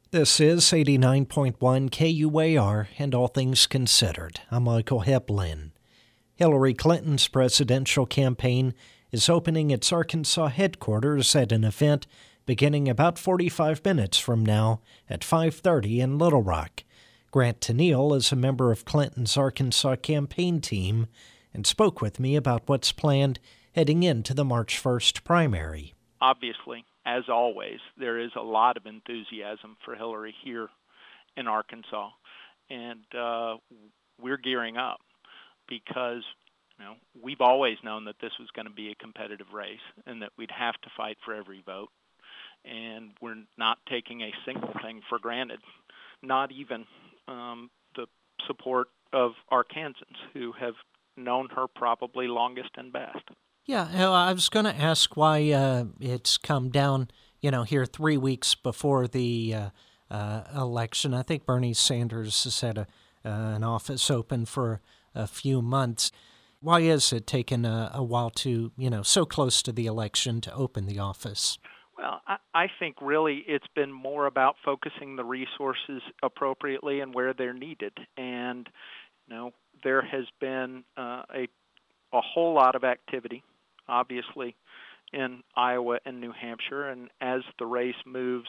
This is 89.1 KUAR and All Things Considered. I'm Michael Heplin. Hillary Clinton's presidential campaign is opening its Arkansas headquarters at an event beginning about 45 minutes from now at 5:30 in Little Rock. Grant Tennille is a member of Clinton's Arkansas campaign team and spoke with me about what's planned heading into the March 1st primary. Obviously, as always, there is a lot of enthusiasm for Hillary here in Arkansas, and we're gearing up because we've always known that this was going to be a competitive race and that we'd have to fight for every vote, and we're not taking a single thing for granted, not even the support of Arkansans who have known her probably longest and best. Yeah, I was going to ask why it's come down, here 3 weeks before the election. I think Bernie Sanders has had an office open for a few months. Why is it taken a while to, so close to the election to open the office? Well, I think really it's been more about focusing the resources appropriately and where they're needed. And, there has been a whole lot of activity, obviously, in Iowa and New Hampshire. And as the race moves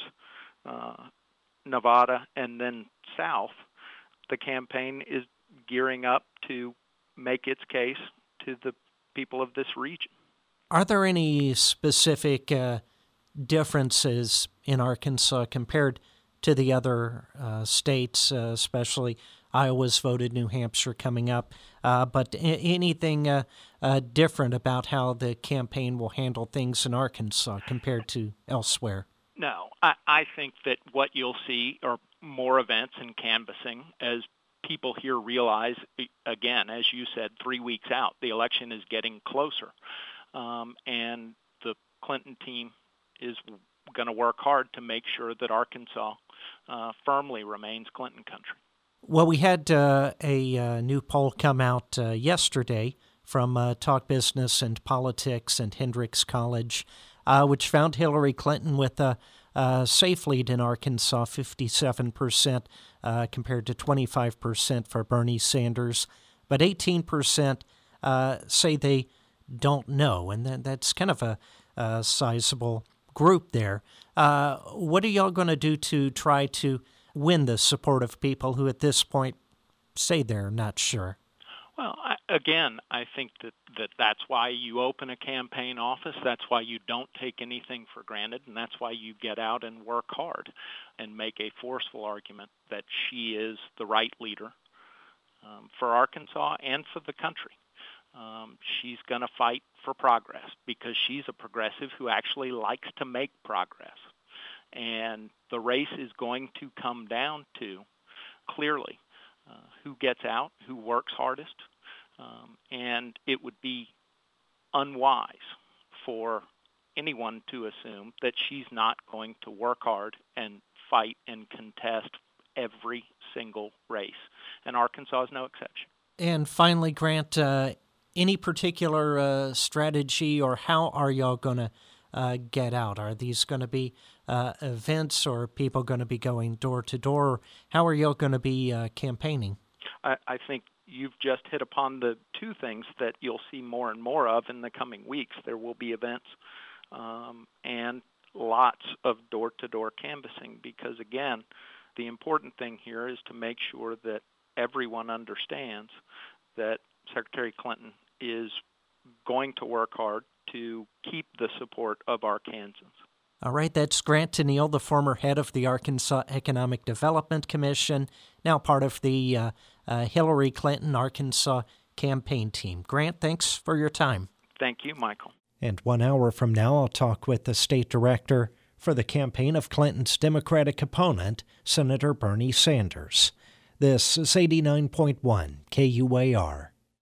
Nevada and then south, the campaign is gearing up to make its case to the people of this region. Are there any specific differences in Arkansas compared to the other states, especially Iowa's voted, New Hampshire coming up, but anything different about how the campaign will handle things in Arkansas compared to elsewhere? No, I think that what you'll see are more events and canvassing as people here realize, again, as you said, 3 weeks out, the election is getting closer, and the Clinton team is going to work hard to make sure that Arkansas firmly remains Clinton country. Well, we had a new poll come out yesterday from Talk Business and Politics and Hendrix College, which found Hillary Clinton with a safe lead in Arkansas, 57% compared to 25% for Bernie Sanders. But 18% say they don't know, and that's kind of a sizable group there. What are y'all going to do to try to win the support of people who at this point say they're not sure? Well, I think that's why you open a campaign office. That's why you don't take anything for granted, and that's why you get out and work hard and make a forceful argument that she is the right leader for Arkansas and for the country. She's going to fight for progress because she's a progressive who actually likes to make progress. And the race is going to come down to, clearly, who gets out, who works hardest. And it would be unwise for anyone to assume that she's not going to work hard and fight and contest every single race. And Arkansas is no exception. And finally, Grant, any particular strategy, or how are y'all going to get out? Are these going to be events, or are people going to be going door to door? How are y'all going to be campaigning? I think you've just hit upon the two things that you'll see more and more of in the coming weeks. There will be events and lots of door-to-door canvassing because, again, the important thing here is to make sure that everyone understands that Secretary Clinton is going to work hard to keep the support of Arkansans. All right, that's Grant Tennille, the former head of the Arkansas Economic Development Commission, now part of the Hillary Clinton Arkansas campaign team. Grant, thanks for your time. Thank you, Michael. And 1 hour from now, I'll talk with the state director for the campaign of Clinton's Democratic opponent, Senator Bernie Sanders. This is 89.1 KUAR.